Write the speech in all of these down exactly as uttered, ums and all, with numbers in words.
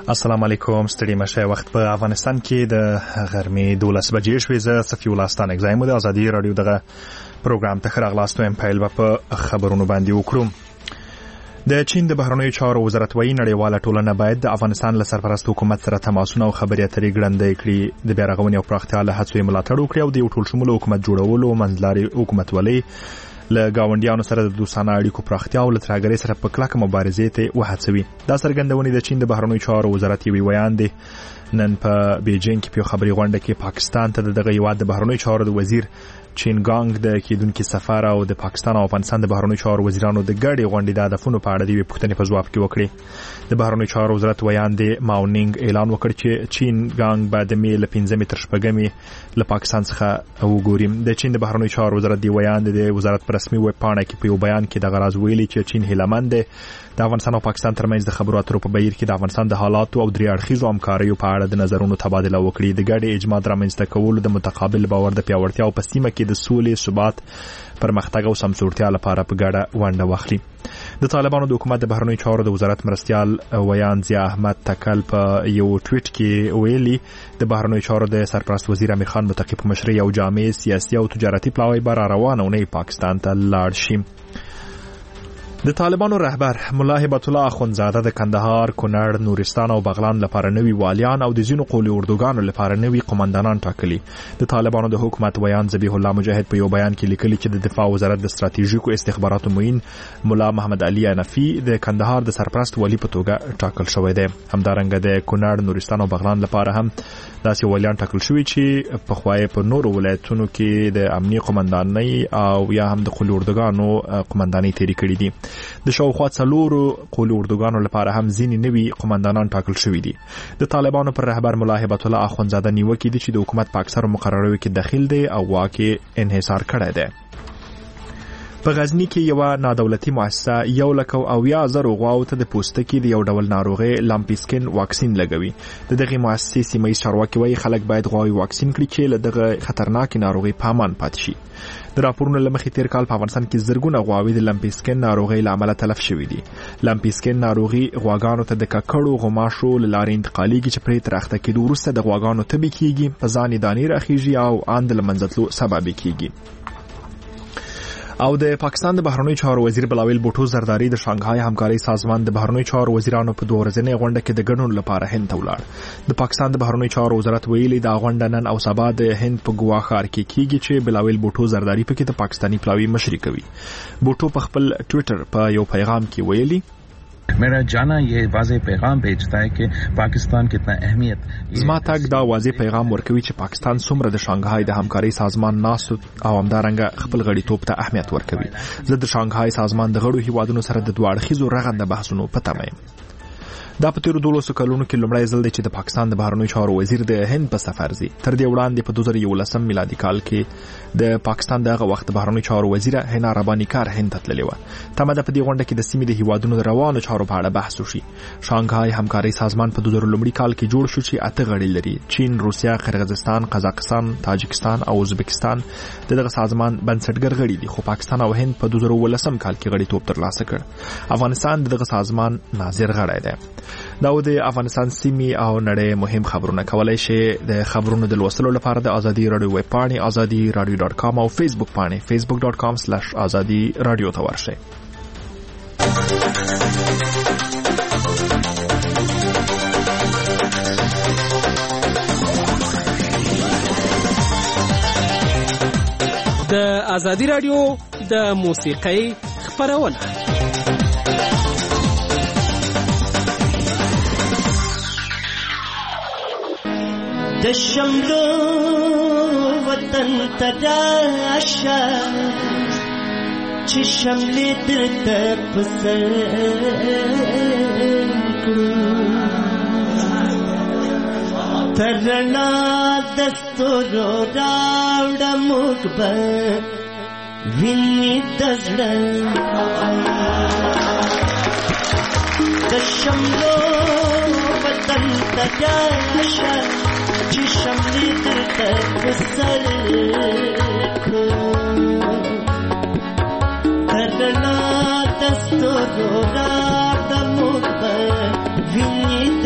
السلام علیکم. ستړي مشه. وخت په افغانستان کې د غرمې دولس بجې شوې. زه صفي الله ستانک زایم د ازادي رادیو دغه پروګرام ته خراغلاست وایم. پیل په خبرونو باندې وکړو. د چین د بهرنیو چارو وزارت وايي نړیواله ټولنه باید د افغانستان له سرپرست حکومت سره تماسونه او خبرې اترې ګړندۍ کړي، د بیا رغونې او پراختیا له هڅو ملاتړ وکړي او د یو ټولشموله حکومت جوړولو منځلاري حکومتولۍ له گاونډیانو سره د دوستانه اړیکو پراختیا او له ترهګرۍ سره په کلکه مبارزې ته وهڅوي. دا څرګندونې د چین د بهرنیو چارو وزارت یوه بیان دی. نن په بیجینګ کې په خبري غونډه کې پاکستان ته دغه هیواد د بهرنیو چارو د وزیر چین ګانګ د کېدونکو سفر او د پاکستان او افغانستان د بهرنیو چارو وزیرانو د ګډې غونډې د هدفونو په اړه د پوښتنې په جواب کې وکړي. د بهرنیو چارو وزارت ویان دی ماونینګ اعلان وکړ چې چین ګانګ به د مې له پنځمې تر شپږمې له پاکستان څخه وګوري. د چین د بهرنیو چارو وزارت دی ویان دی د وزارت په رسمي ویب پاڼه کې په یو بیان کې د غراض ویلي چې چین هیلمند دی د افغانستان او پاکستان ترمنځ د خبرو اترو په بهیر کې د افغانستان د حالاتو او درې اړخیزو همکاریو په اړه د نظرونو تبادله وکړي. د ګډې اجماع رامنځته کولو د متقابل باور د پیاوړتیا او په سیمه کې د سولې، ثبات، پرمختګ او سمسورتیا لپاره په ګډه ونډه واخلي. د طالبانو د حکومت د بهرنیو چارو د وزارت مرستیال ویان ضیا احمد تکل په یو ټویټ کې ویلي د بهرنیو چارو د سرپرست وزیر امیر خان متقی په مشرۍ یو جامع سیاسي او تجارتي پلاوی بر روانه ونې پاکستان ته لاړ شي. د طالبانو رهبر ملا هبت الله اخوندزاده د کندهار، کونړ، نورستان او بغلان لپاره نوي والیان او د ځینو قولي اردوګانو لپاره نوي قومندانان ټاکلي. د طالبانو د حکومت ویان ذبیح الله مجاهد په یو بیان کې لیکلي چې د دفاع وزارت د ستراتیژیکو استخباراتو معین ملا محمد علي انفي د کندهار د سرپرست والی په توګه ټاکل شوی دی. همدارنګه د کونړ، نورستان او بغلان لپاره هم داسې والیان ټاکل شوي چې په خوای په نورو ولایتونو کې د امنیي قومندانۍ او یا هم د قولي اردوګانو قومندانۍ تیری کړې دي. د شاوخوا څلورو قولي اردوګانو لپاره هم ځینې نوي قومندانان ټاکل شوي دي. د طالبانو پر رهبر ملا هبت الله اخوندزاده نیوکې دي چې د حکومت په اکثرو مقرراتو کې دخیل دی او واک انحصار کړی دی. په غزنی کې یو نادولتي مؤسسه یو لک او یا زرو غواو ته د پوستکي د یو ډول ناروغي لامپیسکن واکسین لګوي. د دغه مؤسسې سیمه چارواکي وايي خلک باید غواوي واکسین کړي چې له دغه خطرناک ناروغي په امان پاتې شي. د راپورونو لمخې تیر کال په افغانستان کې زرګونه غواوي د لامپیسکن ناروغي له امله تلف شوي دي. لامپیسکن ناروغي غواګانو ته د ککړو غوماشو له لارې انتقالېږي چې پرې تر اخته کېدو وروسته د غواګانو تبې کېږي، په ځان دانې راخیږي او اند له منځه تلو سبب کېږي. او د پاکستان د بهرنیو چارو وزیر بلاول بوټو زرداری د شانګهای همکاري سازمان د بهرنیو چارو وزیرانو په دوه ورځنۍ غونډه کې د ګډون لپاره هند ته ولاړ. د پاکستان د بهرنیو چارو وزارت ویلي دا غونډه نن او سبا د هند په ګوا ښار کې کیږي چې بلاول بوټو زرداری په کې د پاکستانی پلاوی مشري کوي. بوټو په خپل ټوئیټر په یو پیغام کې ویلي मेरा जाना ये वाज़ेह पैगाम भेजता है कि पाकिस्तान कितना अहमियत زما تک دا واضح پیغام ورکوي چې پاکستان څومره د شانګهای د همکاري سازمان ناس او همدارنګه خپل غړیتوب ته اهمیت ورکوي. زه د شانګهای سازمان د غړو هیوادونو سره د دوه اړخیزو رغنده بحثونو په تمه یم. دا په تیرو دولسو کلونو کې لومړی ځل دی چې د پاکستان د بهرنیو چارو وزیر د هند په سفر ځي. تر دې وړاندې په دوه زره یولسم میلادي کال کې د پاکستان دغه وخت بهرنیو چارو وزیر حنا ربانی کار هند ته تللی و. تمه ده په دې غونډه کې د سیمې د هیوادونو د روانو چارو په اړه بحث وشي. شانګهای همکاري سازمان په دوه زره لومړي کال کې جوړ شو چې اته غړي لري: چین، روسیا، قرغیزستان، قزاقستان، تاجکستان او ازبکستان دغه سازمان بنسټګر غړي دي. خو پاکستان او هند په دوه زره ولسم کال کې غړیتوب ترلاسه کړ. افغانستان دغه سازمان ناظر غړی دی. دا د افغانستان سیمې او نړۍ مهم خبرونه کولای شي د خبرونو د لوستلو لپاره د ازادي رادیو ویب پاڼې ازادي رادیو ډاټ کام او فیسبوک پاڼې فیسبوک ډاټ کام سلیش ازادي رادیو ته ورشئ. د ازادي رادیو د موسیقۍ خبرونه د شملو وطن تراشا چې شملې درته پسر کړو ترنا دستورو راوړه موږ به ویني د زړه د شملو وطن تراشا چې شملې درته پسر کړو ترنا دستورو راوړه موږ به ویني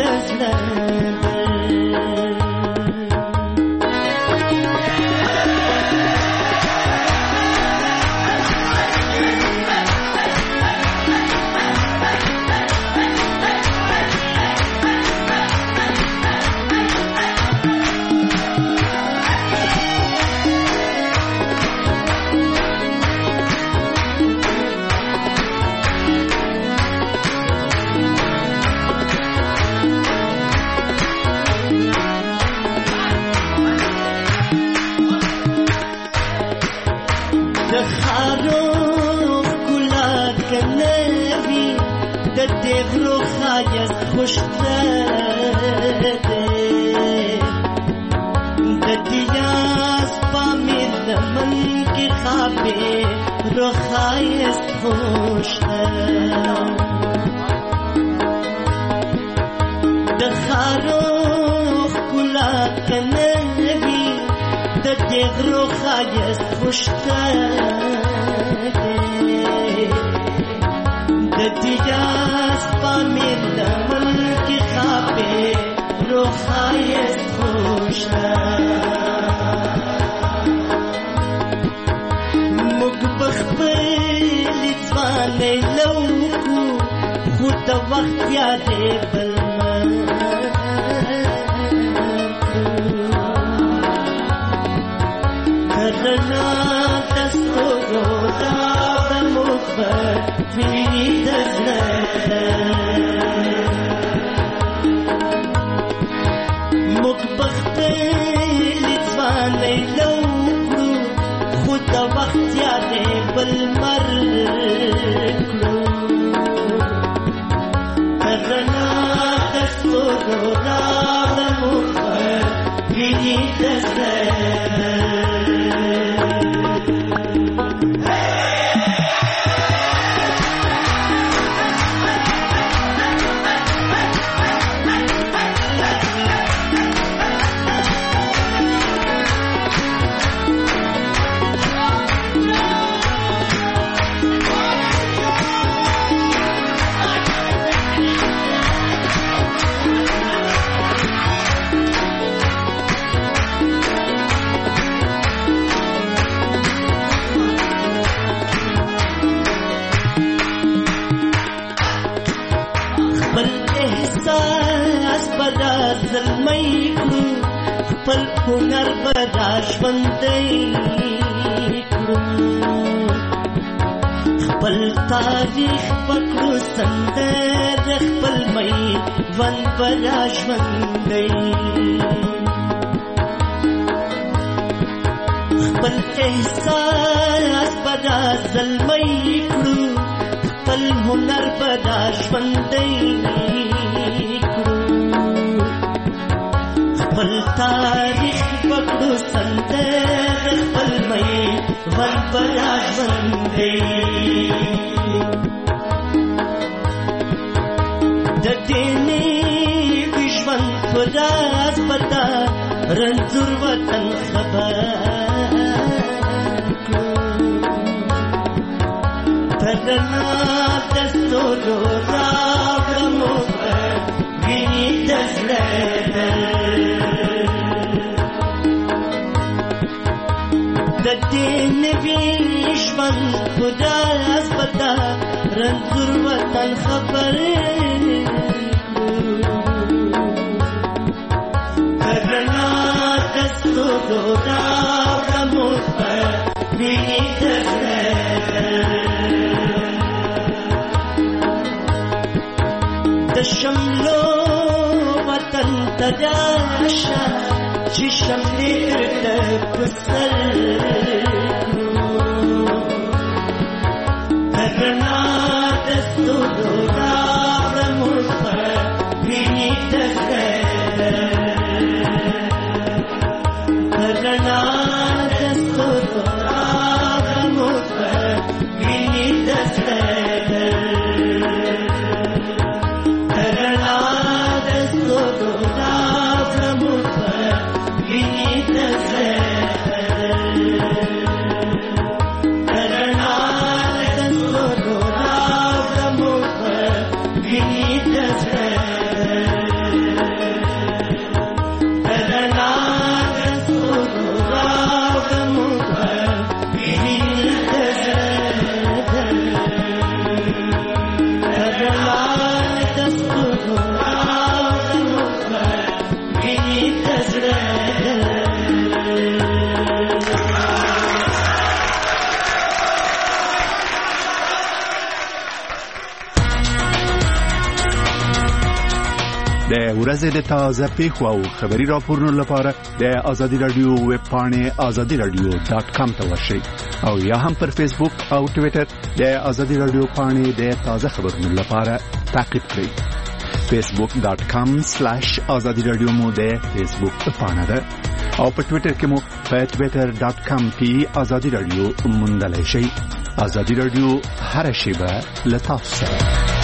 ورځې د تازه پیښو او خبري راپورونو لپاره د آزادي رادیو ویب پاڼې آزادي رادیو ډاټ کام ته ورشئ او یا هم پر فیسبوک او ټوئیټر د آزادي رادیو پاڼې د تازه خبرونو لپاره تعقیب کړئ. فیسبوک ډاټ کام سلیش آزادي رادیو مو د فیسبوک پاڼه ده او په ټوئیټر کې مو په ټوئیټر ډاټ کام کې آزادي رادیو موندلای شئ. آزادي رادیو هر شیبه له تاسو سره.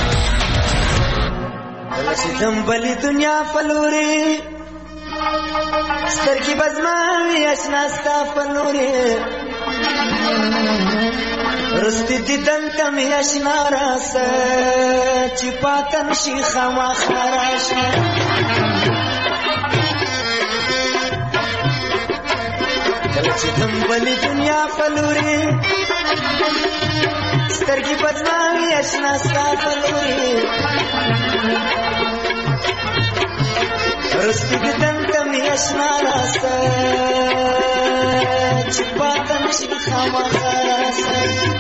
چې زمبلی دنیا فلوري سترګې بزماوي اشنا ستا فلوري رستی دیدن کمی اشنا راسه چې پاتن شي خامخا راشه کله چې زمبلی دنیا فلوري سترګې بزماوي اشنا ستا فلوري رستی دیدن کمی اشنا راسه چې پاتن شي خامخا راسه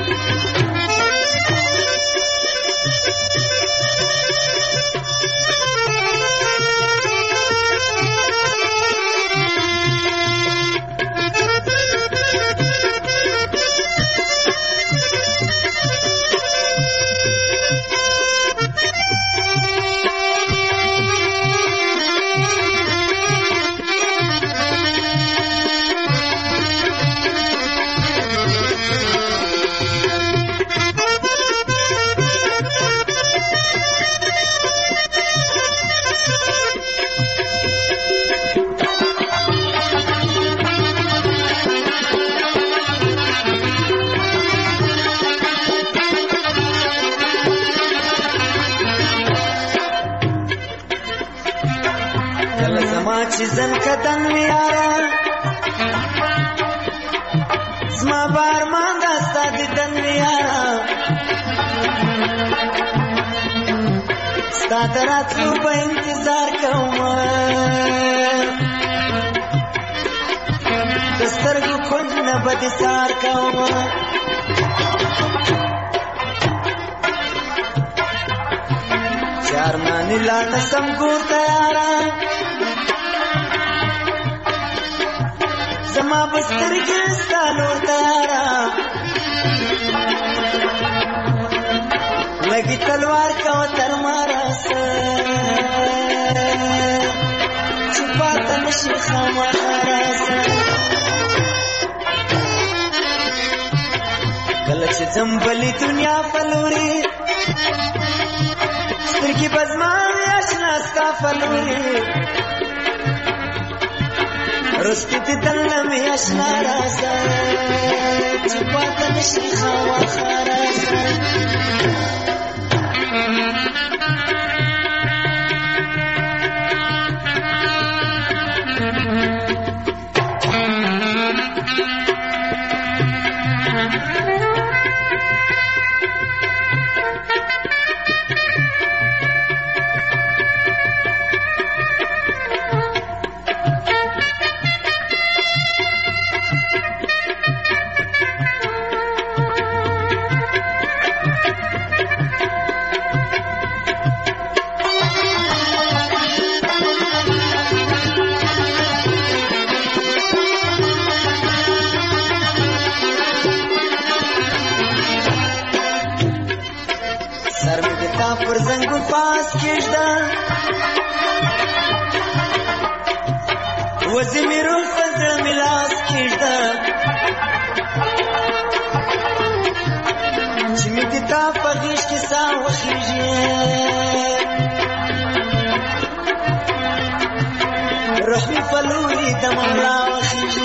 چې زن کدن میارا زما بار مان داستا دیدن میارا ستا دراتلو په انتظار کوم د سترګو کونج نه به دې سار کوم چې ارمانې لا نسم ګور تیارا زما بسترګې ستا نور تیارا لګي تلوار کو تر ما راسه چې پاته نشي خامخا راسه کله چې زمبلي دنیا فلوري سترګې بزماوي اشنا ستا فلوري رستی دیدن می اشنا راسه چې پاته نشي خامخا راسه پر زنگو پاس کشدا وزی میرو فزر ملاس کشدا چی می دیتا پغیش کسا وخیجی روح می فلوری دمولا وخیجی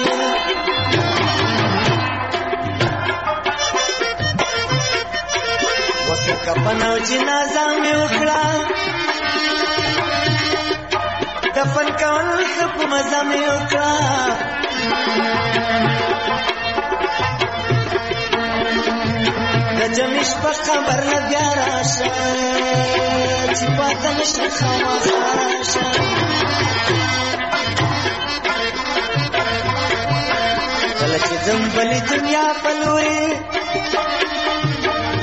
کپنو جنازه می وکړه دفن کول خپ مزه می وکړه د جمیش په خبر نه بیا راشه چې پاته نشي خامخا راشه کله چې زمبلي دنیا پلوري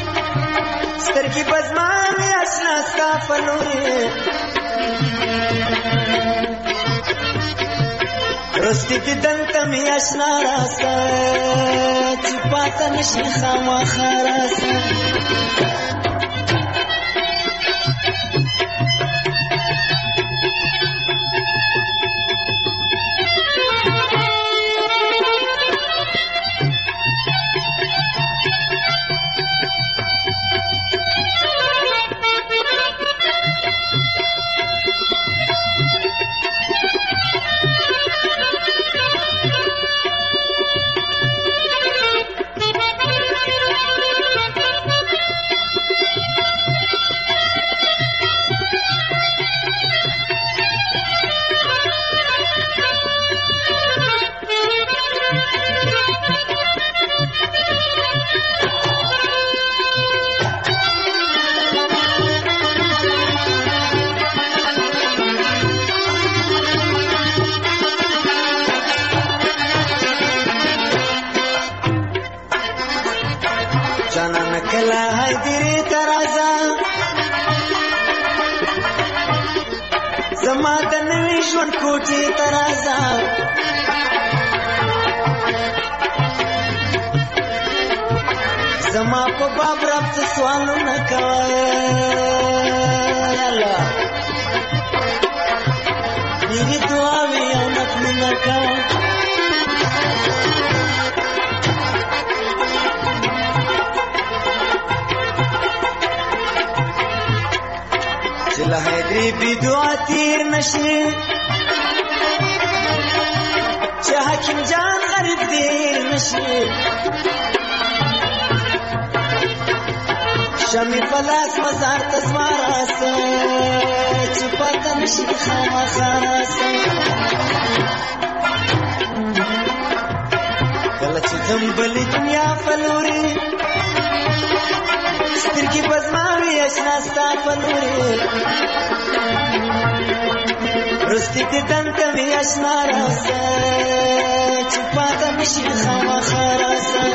سترګې بزماوي اشنا ستا فلوري رستی دیدن تا می اشنا راستا چی پاتا نشی خاما خاراستا کوټی ترازا زما په باب رب څه سوالونه کوي الله دې دعاوي او نفلونه کوي چې له هدي بي دعا تیر نشي چې حکیم جان غریب دیر نشي شمی پلاس مزار تزما راسا چې پاتا نشي خاما خاراسا کله چې زمبلی دنیا فلوري سترګې بزماوي اشنا ستا فلوري رستی دیدن تا می اشنا راسا چی پاتا میشی خاما خاراسا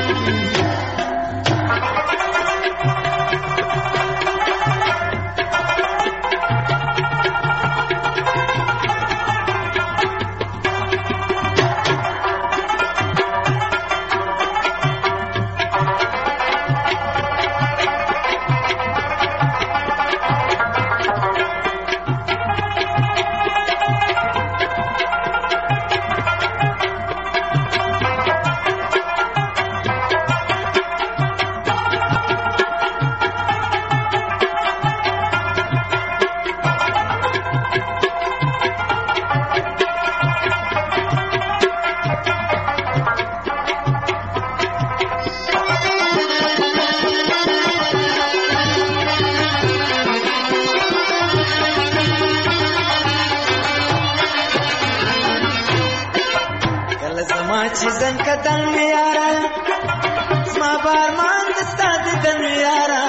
چیزن کدن میارا زما بارمان دستا دیدن میارا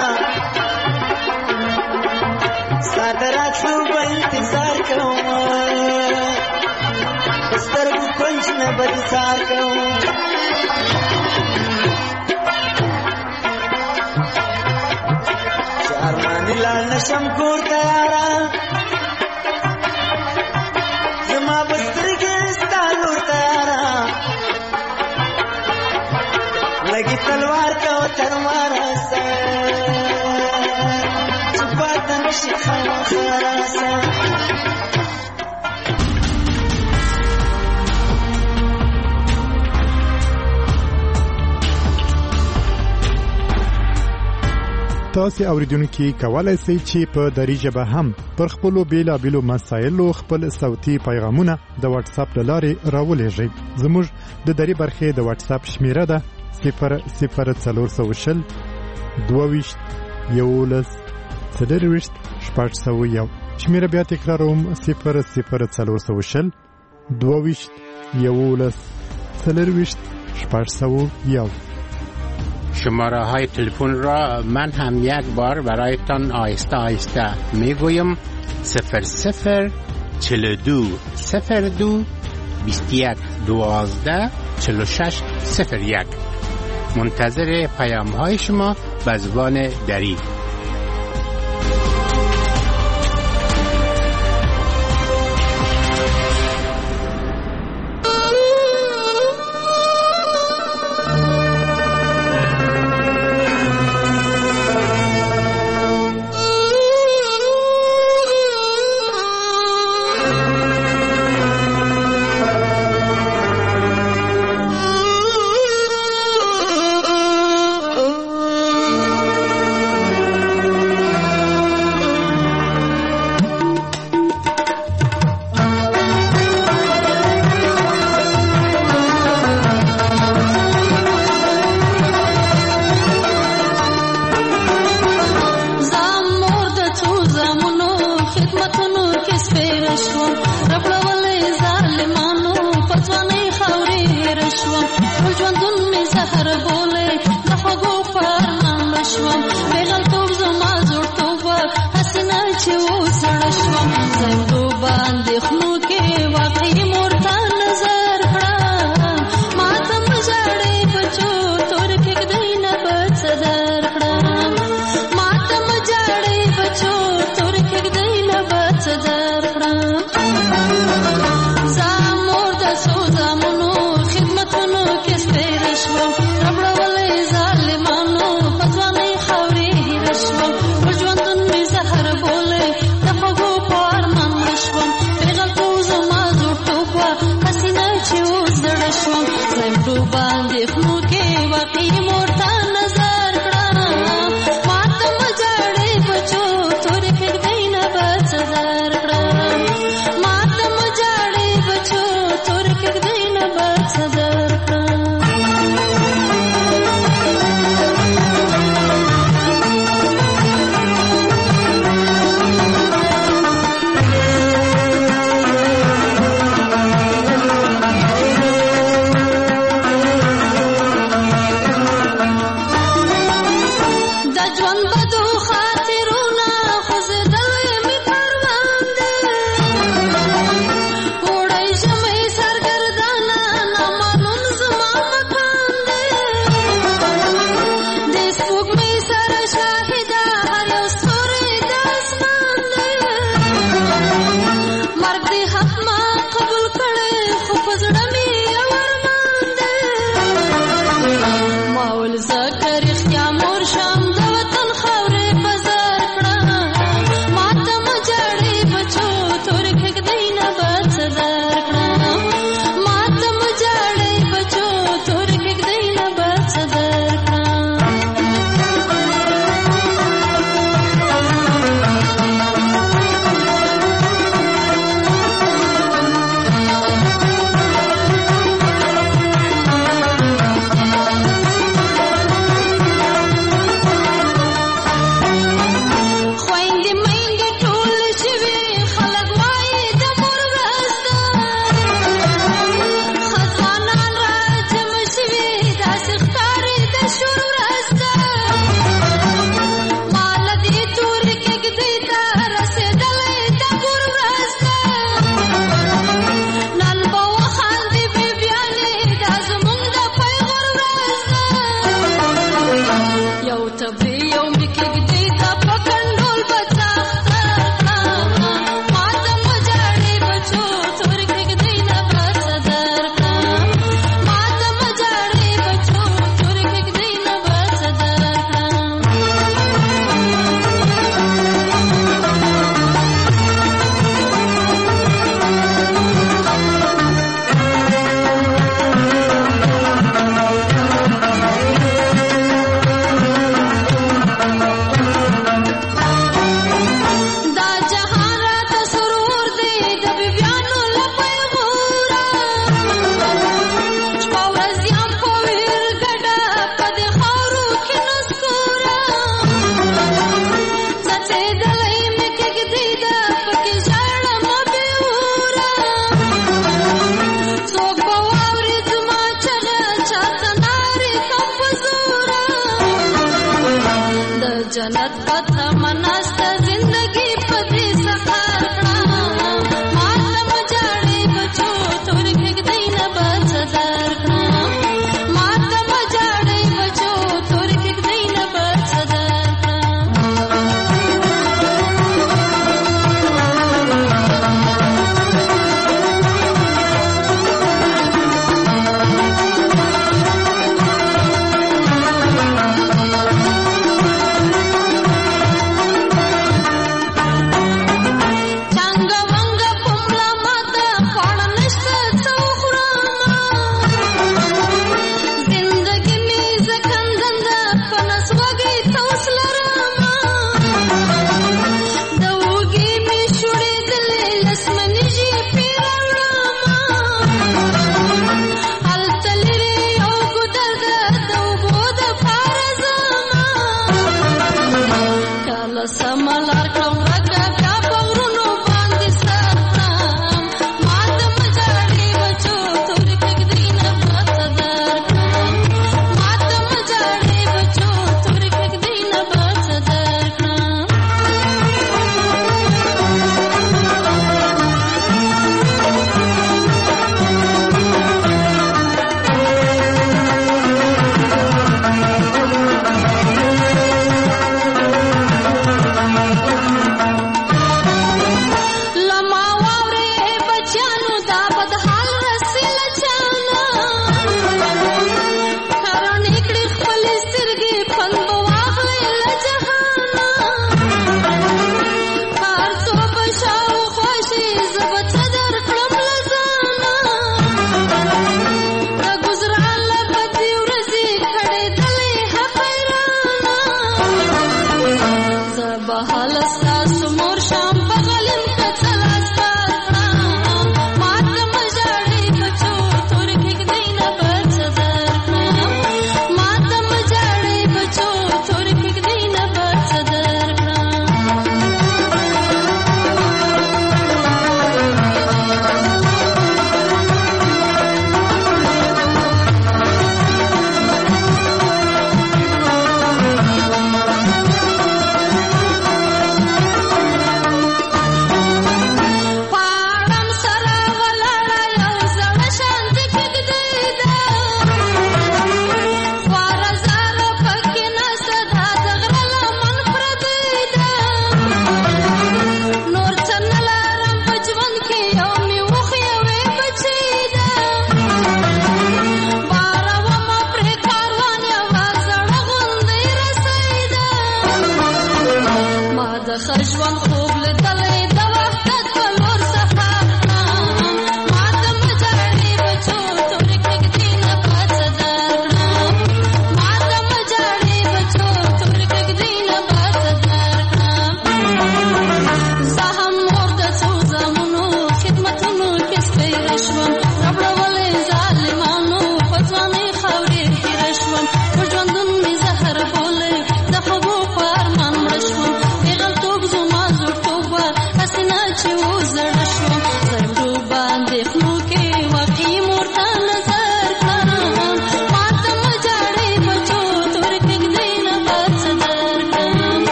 سادرات لو با انتظار کوم بسترگو کنج نبدیزار کوم چارمانی لال نشم کور تیارا زما بسترگی استالور تیارا لگی تلوار کا و ترمارا سا چپاتا نشی خاما خارا سا تاسو اوریدونکو کولای شئ چې په دری ژبه هم پر خپل بیلابیلو مسایلو خپل صوتي پیغامونه د واتس اپ لارې راولېږئ. زموږ د دری برخې د واتس اپ شمیره ده صفر صفر څلور سوه شل دوه ویشت یولس څلرویشت شپږ سوه یو. شمیره بیا تکراروم صفر صفر څلور سوه شل دوه ویشت یولس څلرویشت شپږ سوه یو. شماره های تلفن را من هم یک بار برایتان آهسته آهسته میگویم صفر صفر چل دو صفر دو بیست یک دوازده چل و شش صفر یک. منتظر پیام های شما به زبان دری. چې وسړ شوم زندو باندې خنو کې واقعي مورته نظر کړه ما ته مجاړې بچو تور کې دینه بچ در کړه ما ته مجاړې بچو تور کې دینه بچ در کړه زامور د سوزامونو خدمتونو کې سپېر شوم ربړولې ظالمانو پځوانې خاورې هېر شوم ژوندون مې زهر بولې د خوږو په ارمان شوم پیغلتوب زما زوړ توب وه حسینه چې اوس زړه شوم زمرو باندې خنو کې واقعي مورته نظر کړه ما ته مجاړې بچو تورې پرېږدئ نه بڅ در کړه ما ته مجاړې بچو تورې پرېږدئ نه بڅ در کړه جنت پته مناسته زندگی پدې سفر کړه ما ته مجاړې بچو تور کېږدئ نه بڅ در کړه ما ته مجاړې بچو تور کېږدئ نه بڅ در کړه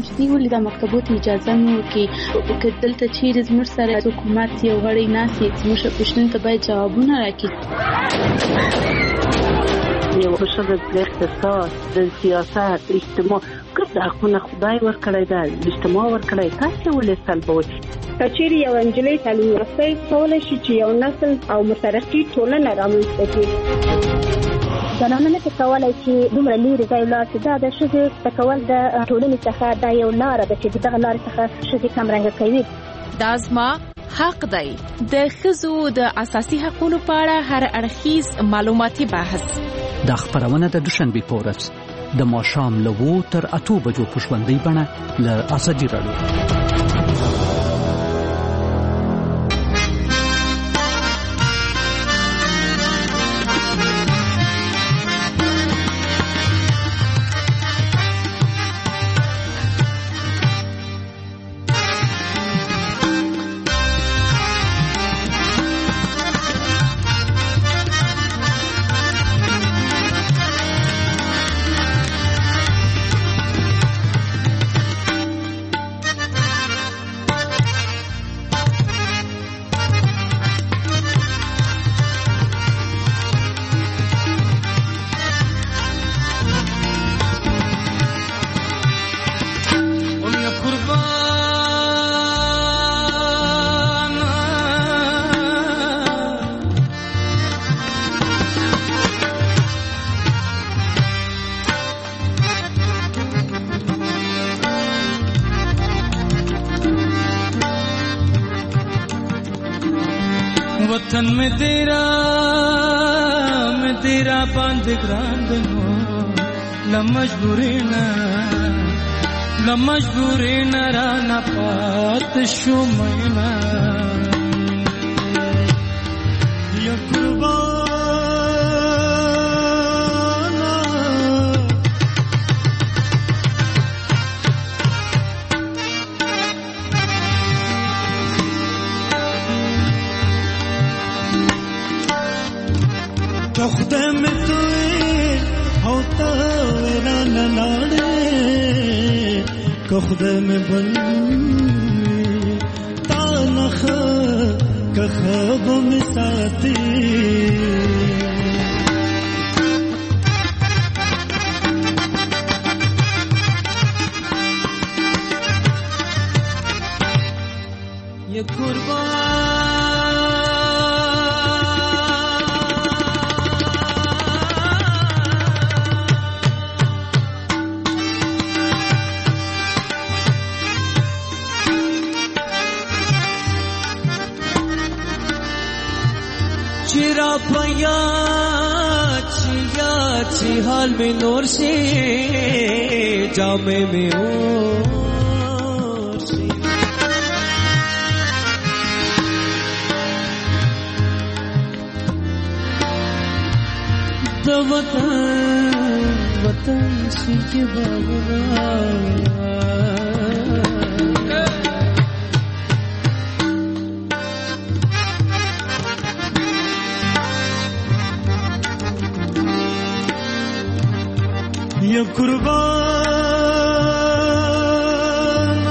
چې دوی ولې د مکتبو ته اجازه نه ورکوي، که دلته چیرې زموږ سره حکومت یو غړی ناست وي زموږ پوښتنو ته باید جوابونه راکړي. یو ښځه د اقتصاد، د سیاست، اجتماع ګډ حقونه خدای ورکړی دی، اجتماع ورکړی، تاسې ولې سلبوئ؟ که چیرې یو نجلۍ تعلیم یافته کولی شي چې یو نسل او مترقي ټولنه رامنځته کړي. زنانه نه کولی چې دومره لرې ځای ولاړ شي. دا د ښځې کول د ټولنې څخه دا یو لاره ده چې دغه لارې څخه ښځې کمرنګه کوي. دا زما حق دی. د ښځو د اساسي حقوقو په اړه هر اړخیز معلوماتي بحث. دا خبرونه د دوشنبه په ورځ د ماښام له اوو تر اتو بجو په ژوندۍ بڼه له ازادي راډیو. वतन में तेरा मैं तेरा बांध ग्रांड हो न मजबूरी न न मजबूरी न राना पात शो मैना या कुर्बाना तो खुदा में तू होता ना ना नाड़े को खुदा में बन तानख का ख्वाब में साथी ये कुर्बान चिरा पया चिया ची हाल में नूर से जामे में और से तो वतन वतन से के बाबुना ये कुर्बान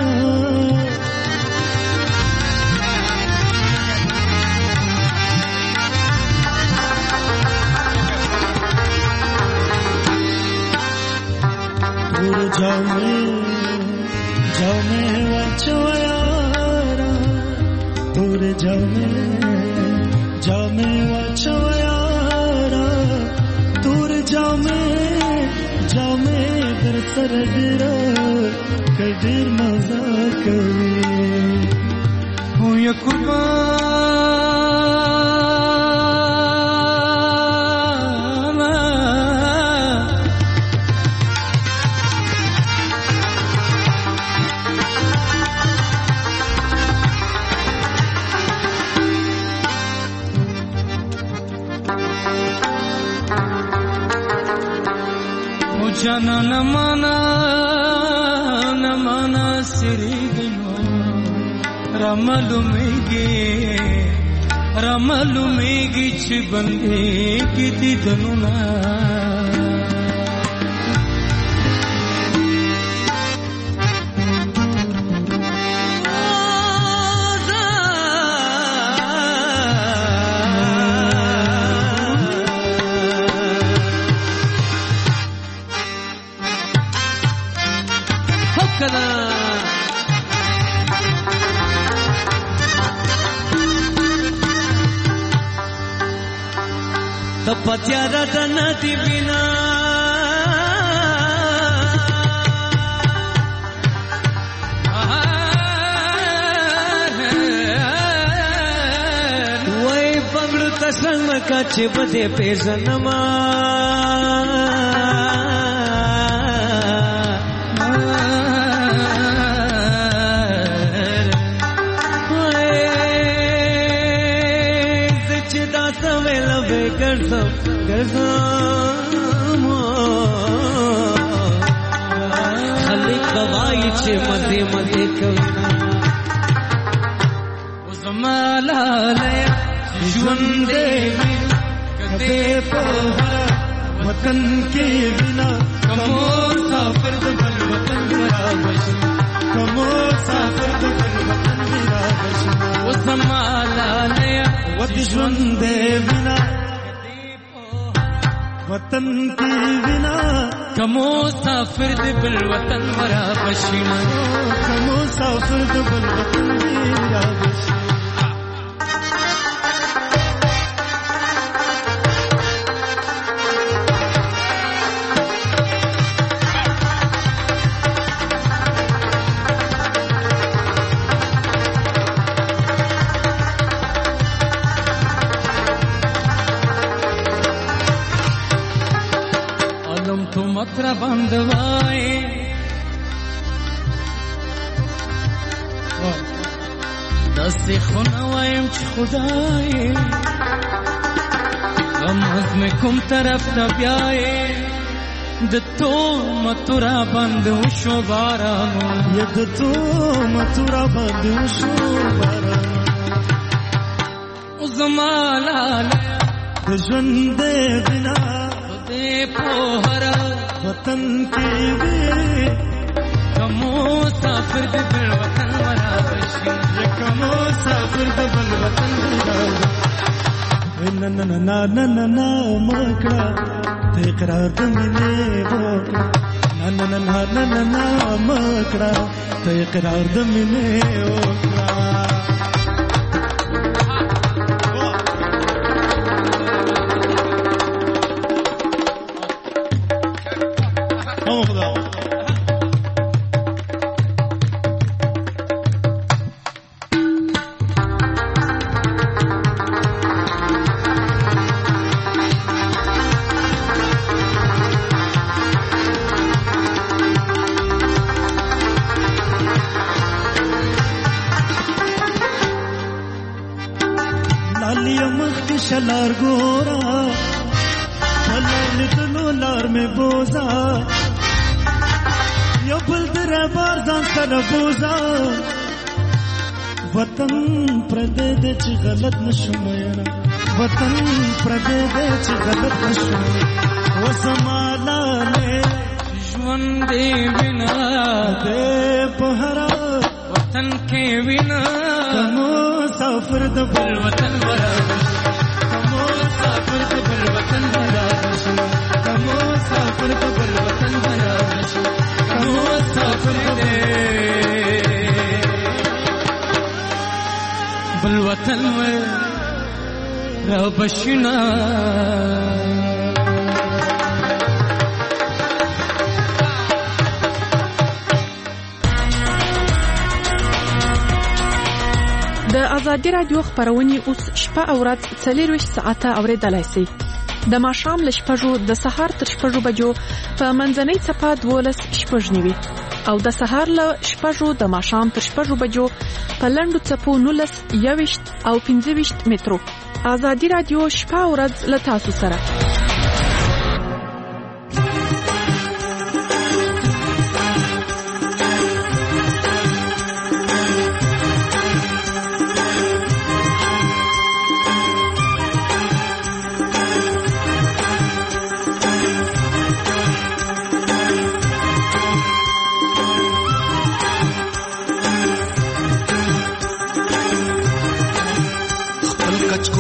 दूर जाओ मैं जाओ मैं वाचो यारा दूर जाओ मैं जाओ मैं वाचो यारा दूर जाओ मैं जामे दर सर गिरा कदर मजा कभी हूँ ये कुर्बान जाना न माना न माना सिरी गयो रमलुमेगी रमलुमेगी चिबंदे की दिदनुना کنا د پتیارا د ندی بنا وای پګړو تسنګ کا چې بده پیژنما گردم گردم خلق قوائی چه مدی مدی کونا وزمالا لیا جوندے من کدے پوہرا وطن کے بنا کمو سافر دبل وطن میرا بشن کمو سافر دبل وطن میرا بشن وزمالا لیا وطن بنا وطن کی بنا کمو سافر دبل وطن مرا بشینا کمو سافر دبل وطن مرا بشینا مطرا بندوائے دستی خونوائیم چی خدائے غم عزم کم طرف نبیائے دتو مطرا بندوشو بارانو یا دتو مطرا بندوشو بارانو زمالا لیا دجوندے بنا دے پوہرا وطن کی بھی کمو سافر دبل وطن مرا بشین یہ کمو سافر دبل وطن مرا بشین نا نا نا نا نا نا مکڑا تے قرار دمینے وکڑا نا نا نا نا نا نا مکڑا تے قرار دمینے وکڑا شلار گورا پلال دلو لار میں بوزا یو بلدر بارزان سر بوزا وطن پردے دے چی غلط نشمینا وطن پردے دے چی غلط نشمینا وزمالا لے جوندے بنا دے پہرا وطن کے بنا کمو سافر دبل وطن برا سافر دبل وطن بنا بشن کمو سافر دبل وطن بنا بشن کمو سافر دبل وطن بنا بشنا د ازادي رادیو خبرونه اوس شپه او ورځ څلورویشت ساعته اوریدلای شئ د ماښام له شپږو د سهار تر شپږو بجو په منځنۍ څپه دولس شپږ نیوي او د سهار له شپږو د ماښام تر شپږو بجو په لنډو څپو نولس یوویشت او پنځه ویشت مترو ازادي رادیو شپه او ورځ له تاسو سره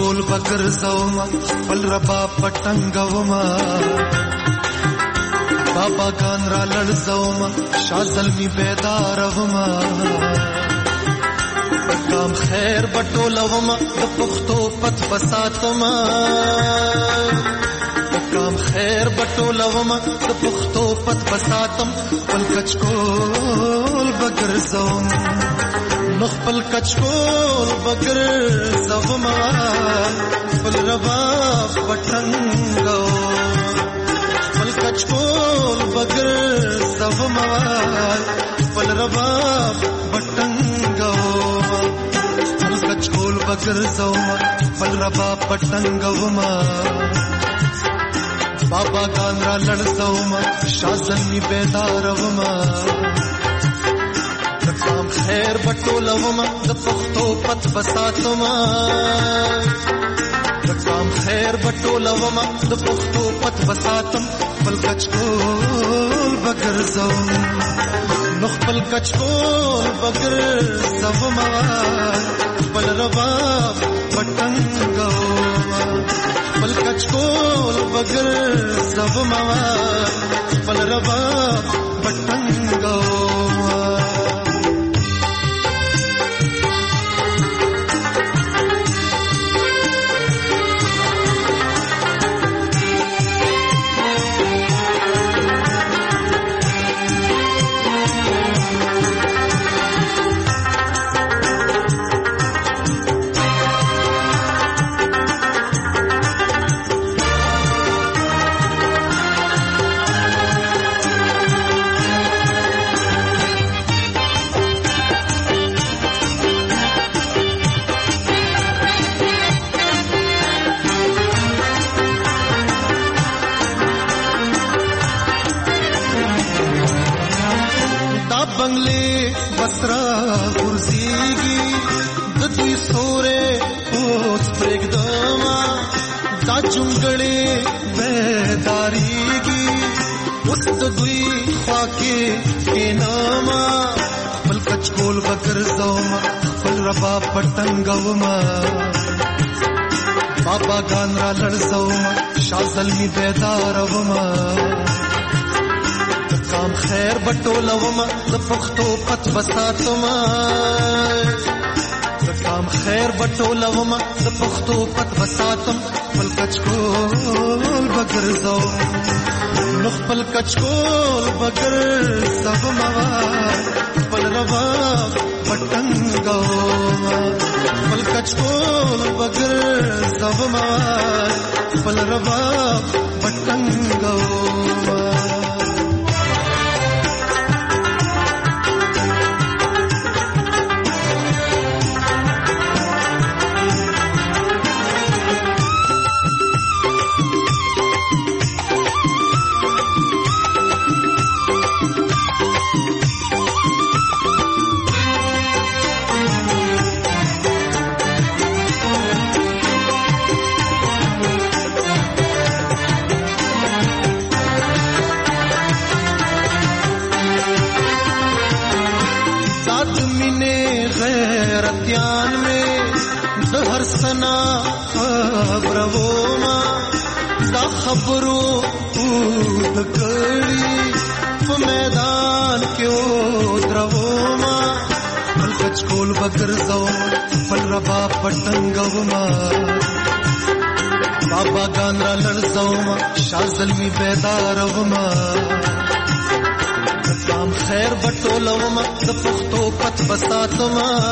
بکر زوما پل ربا پټنګوما بابا ګان را لړزوم شازل می بیدار وما کام خیر بټولوم د پښتو پت بساتم کام خیر بټولوم د پښتو پت بساتم خپل کچکول بګر زوم نو خپل کچکول بګر زوم خپل رباب پټنګو خپل کچکول بګر زوم خپل رباب پټنګو خپل کچکول بګر زوم خپل رباب پټنګو بابا ګان را لړزوم شازن می بیدار وما کام خیر بټولوم د پښتو پت بساتم کام خیر بټولوم د پښتو پت بساتم خپل کچکول بګر زوم نو خپل کچکول بګر زوم خپل رباب پټنګو خپل کچکول بګر زوم خپل رباب پټنګو بنگلے بسرا غرزیگی ددوی سورے پوچ پریگداما دا جنگڑے بیداریگی اس ددوی خواکے کے ناما پل کچکول بگر زوما پل ربا پٹنگوما بابا گان را لڑزوما شازل می بیداروما کام خیر بټولوم د پښتو پت بساتم کام خیر بټولوم د پښتو پت بساتم خپل کچکول بګر زوم نو خپل کچکول بګر زوم خپل رباب پټنګو خپل کچکول بګر زوم خپل رباب پټنګو غیرتیان میں زہر سنا خبروما دا خبرو خود کری میدان کیوں دروما پل کچکول بگر زوم پل ربا پٹنگوما بابا گان را لړزوما شازل می بیداروما کام خیر بټولوم د پښتو پت بساتم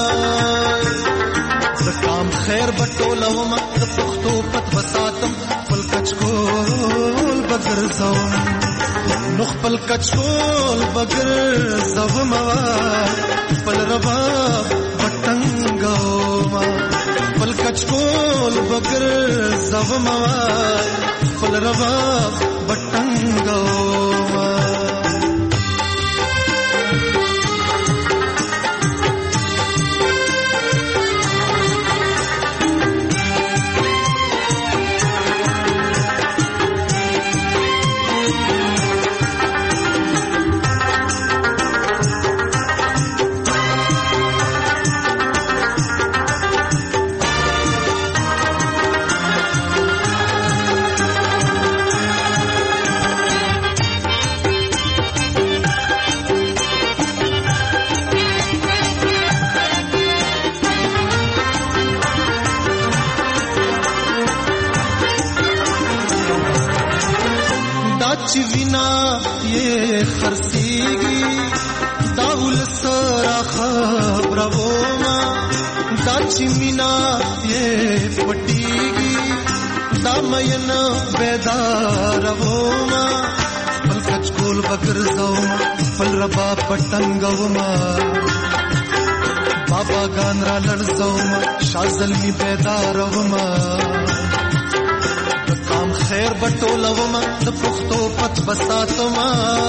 کام خیر بټولوم د پښتو پت بساتم خپل کچکول بګر زوم نو خپل کچکول بګر زوم خپل رباب پټنګو خپل کچکول بګر زوم خپل رباب پټنګو چې وینا یې خرسيږي دا ولسرا خبرو ما دا چې مینا یې پټيږي دا مین بیدار وما پل کچ کول بګرځو پل ربا پټنګو ما بابا ګان را لړزو شازل می بیدار وما کام خیر بټولو ما د پختو پت بساتما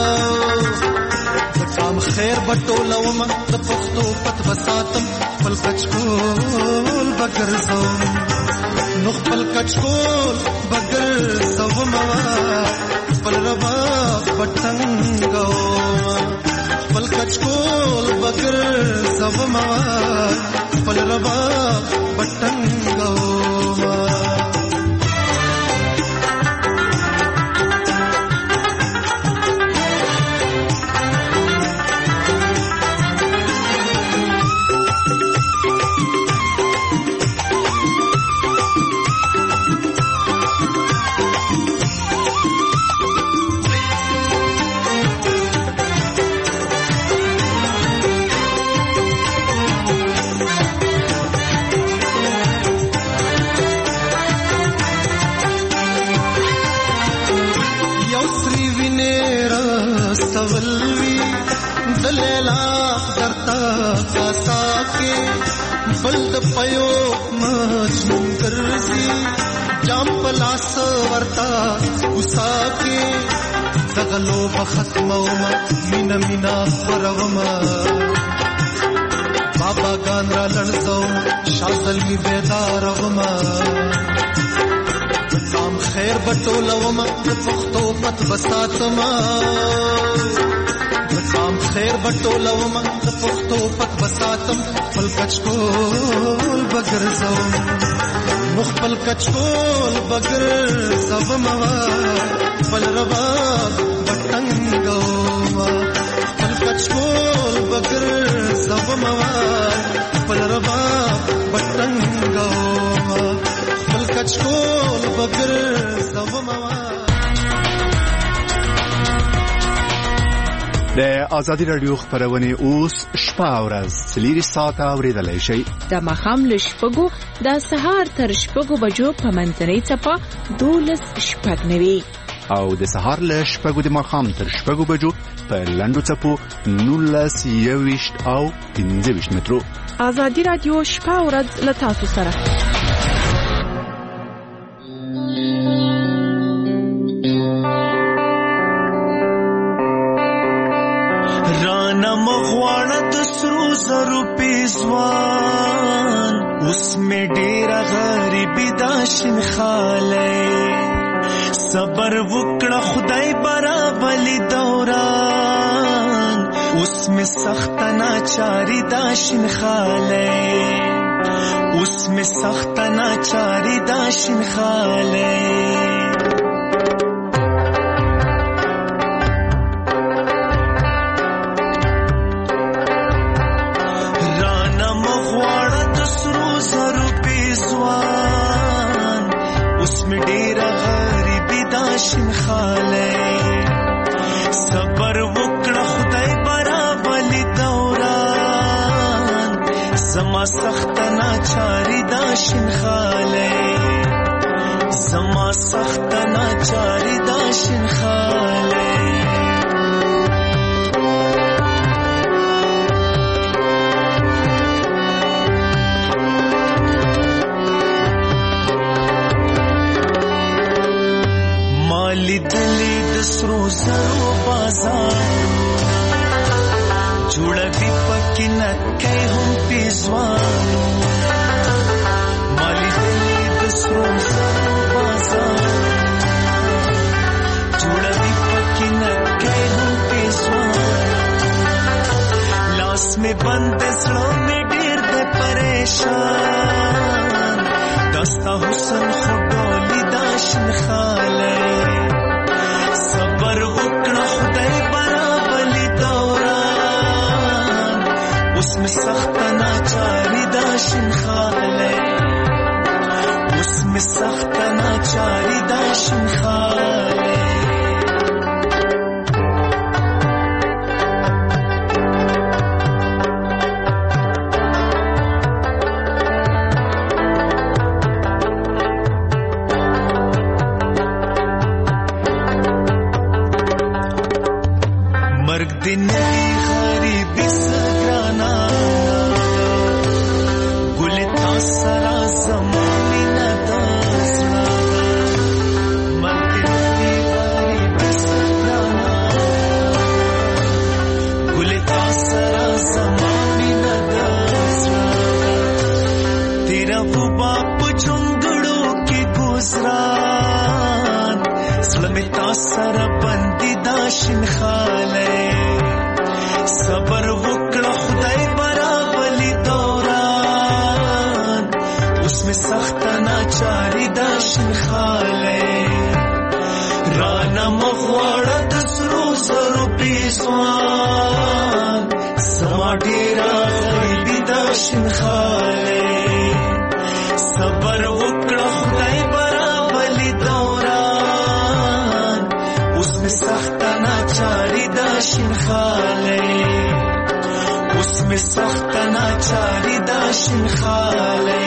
کام خیر بټولو ما د پختو پت بساتم پل کچ کول بګرځو نو خپل کچکول بغیر سوما خپل ربا پټنګو خپل کچکول بغیر سوما خپل ربا پټنګو बल्द पयो मजनून करसी जाम पलास वर्ता उसा के दगलो बखतमोमा मीना मीना फरवमा बाबा गांद्रा लड़जो शाजल मी बेदारवमा काम खैर बटोलवमा पुख्तो पत बसातमा काम खैर बटोलवमा पुख्तो पत बसातम पल कचकोल बगर सवम मुखपल कचकोल बगर सवमवा पल रबा बटंगवा पल कचकोल बगर सवमवा पल रबा बटंगवा पल कचकोल बगर सवमवा د ازادي رادیو خبرونه اوس شپه او ورځ سلیری ساعت اوریدلای شي د مخام لشپګو د سهار تر شپګو بجو په منځنۍ چپا دولس شپږ نوي او د سهار لشپګو د مخام تر شپګو بجو په لندو چپو نولس یويشت او پنځه ویشت مترو ازادي رادیو شپه او ورځ له تاسو سره زوان उसमें डेरा गरीबी दाशिन खाले صبر وکړه خدای برابلی دوران उसमें सख्त नाचारी दाशिन खाले उसमें सख्त नाचारी दाशिन खाले صبر وکړه خدای برابلی دوران زما سخت ناچاری داشن خاله زما سخت ناچاری داشن خاله مالی دلی سرو سرو بازار جوړوي پکې نکای هم پیزوانو مالی دلی د سرو سرو بازار جوړوي پکې نکای هم پیزوانو لاس می بند زړه می ډیر د پریشان دستا حسن خډولی داشن خاله صبر وکړه خدای برابلی دوران उसमें सख्त नाचारी दाशिन खाले उसमें सख्त नाचारी दाशिन खाले نوی غریبی سگرانا گل تا سرا زمانی ندازنا مرد نوی غریبی سگرانا گل تا سرا زمانی ندازنا تیرا وہ باپ جنگڑوں کے گزران سلمی تا سرا بندی داشن خاله صبر وکړه خدای برابلی دوران اوس می سخت ناچاری داشن خاله رانا مغواړه د سرو سرو پیسوان سما ډیرا غریبی داشن خاله صبر وکړه خدای برابلی دوران اوس می سخت ناچاری داشن خاله اوس می سخت ناچاری داشن خاله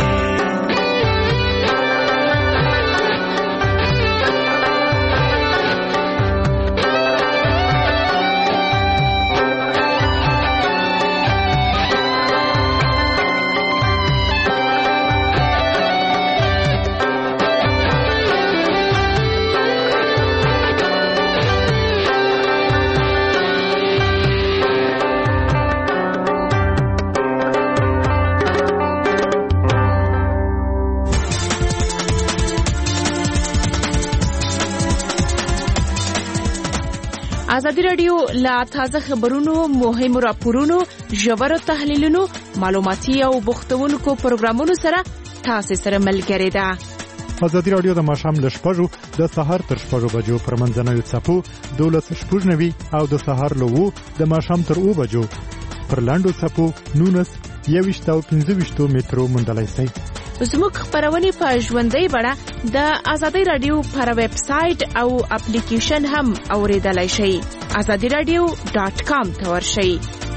ازادي رادیو لا تازه خبرونو مهم راپورونو ژور تحلیلونو معلوماتي او بوختونکو پروګرامونو سره تاسو سره ملګری ده. ازادي رادیو د ماښام له شپږو د سهار تر شپږو بجو پر منځنوي څپو دولس شپږ نوي او د سهار له وو د ماښام تر اوه بجو پر لاندو څپو نونس یویشت او پنځه ویشتو مترو موندلای شئ. زموږ خبرونه په ژوندۍ بڼه د ازادي رادیو پر ویب سټ او اپلیکیشن هم اوریدلای شئ. azadi radio dot com ته ورشئ.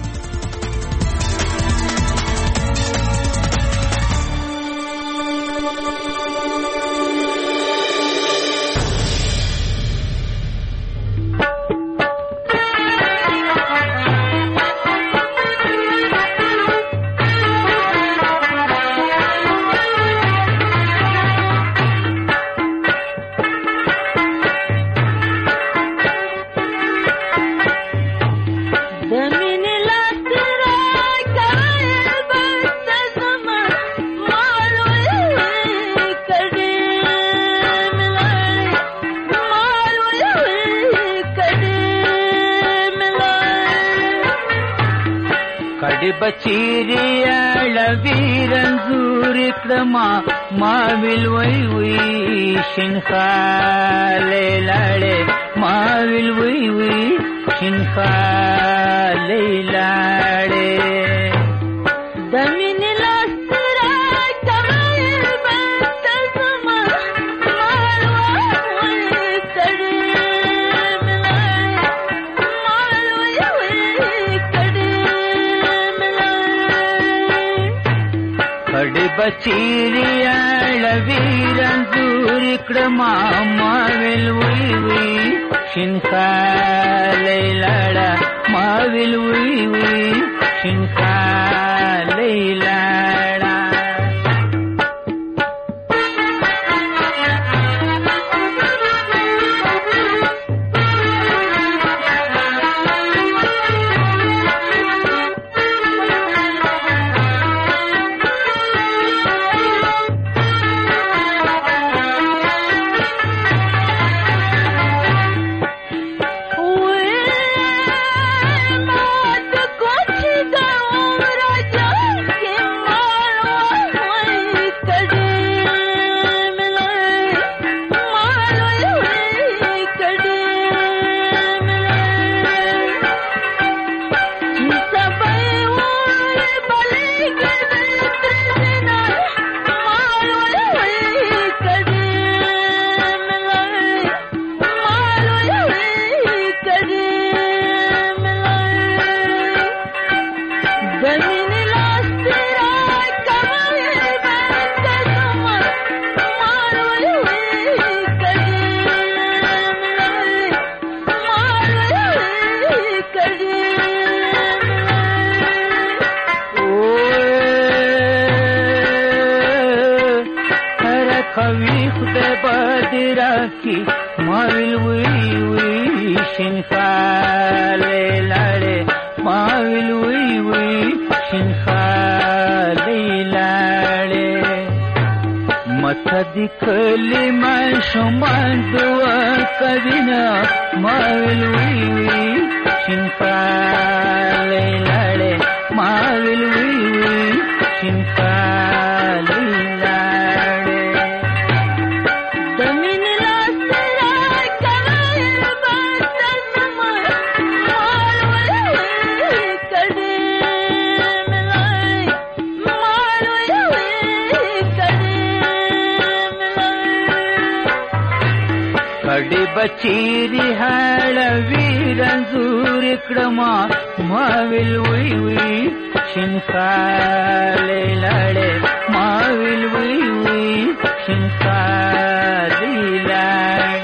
بچیری لویرنزور کړما ما ویل وی وی شنخاله لاړې ما ویل وی وی شنخاله لاړې دمن لاسترا کمل بنت زما مال وی کړې مال وی وی بچیری لویرنزور کړما ما ویل وی وی شنخاله لاړه ما ویل وی وی شنخاله لاړه What? کی ماویل وی وی شنخاله لاړې ماویل وی وی شنخاله لاړې مته دې کلمه شومان دوا کبینا ماویل وی وی شنخاله لاړې ماویل وی وی شنخاله بچیری حال ویرنزور کړما ماویل وی وی شنخاله لاړې ماویل وی وی شنخاله لاړې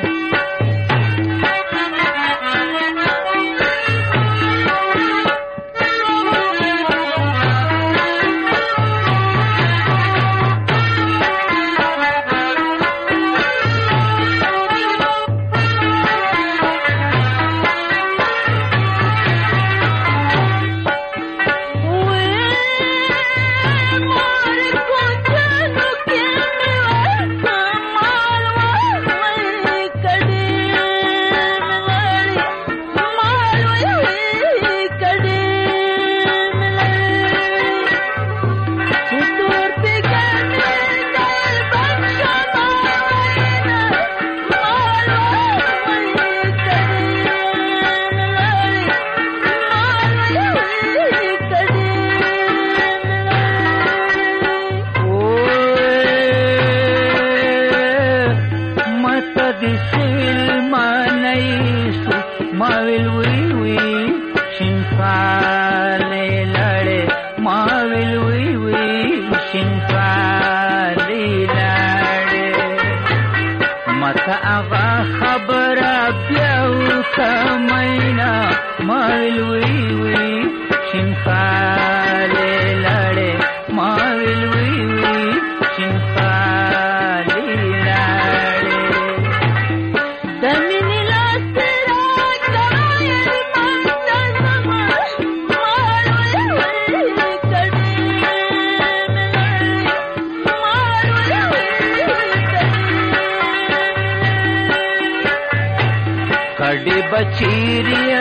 بچیری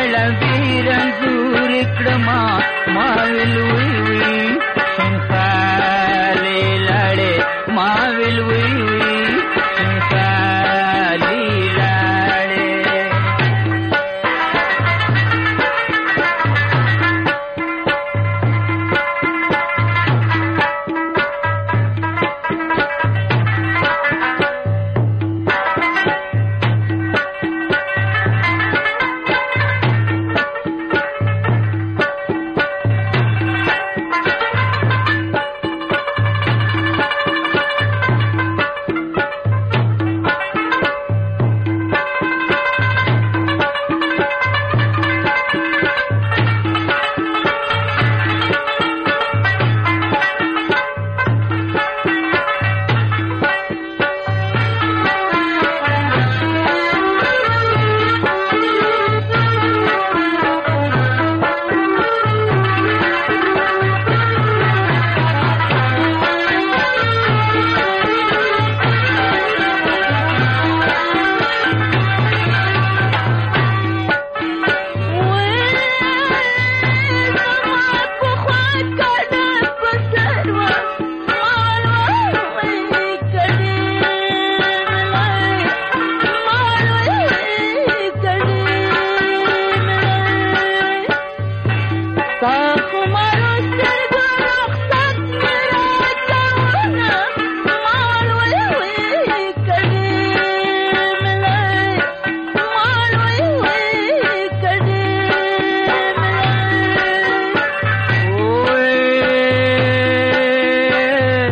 لویرنزور کړما ماویل وی وی شنخاله لاړې ماویل وی وی شنخاله لاړې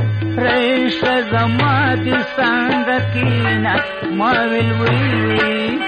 زما د سنگ کینا ما ویل وی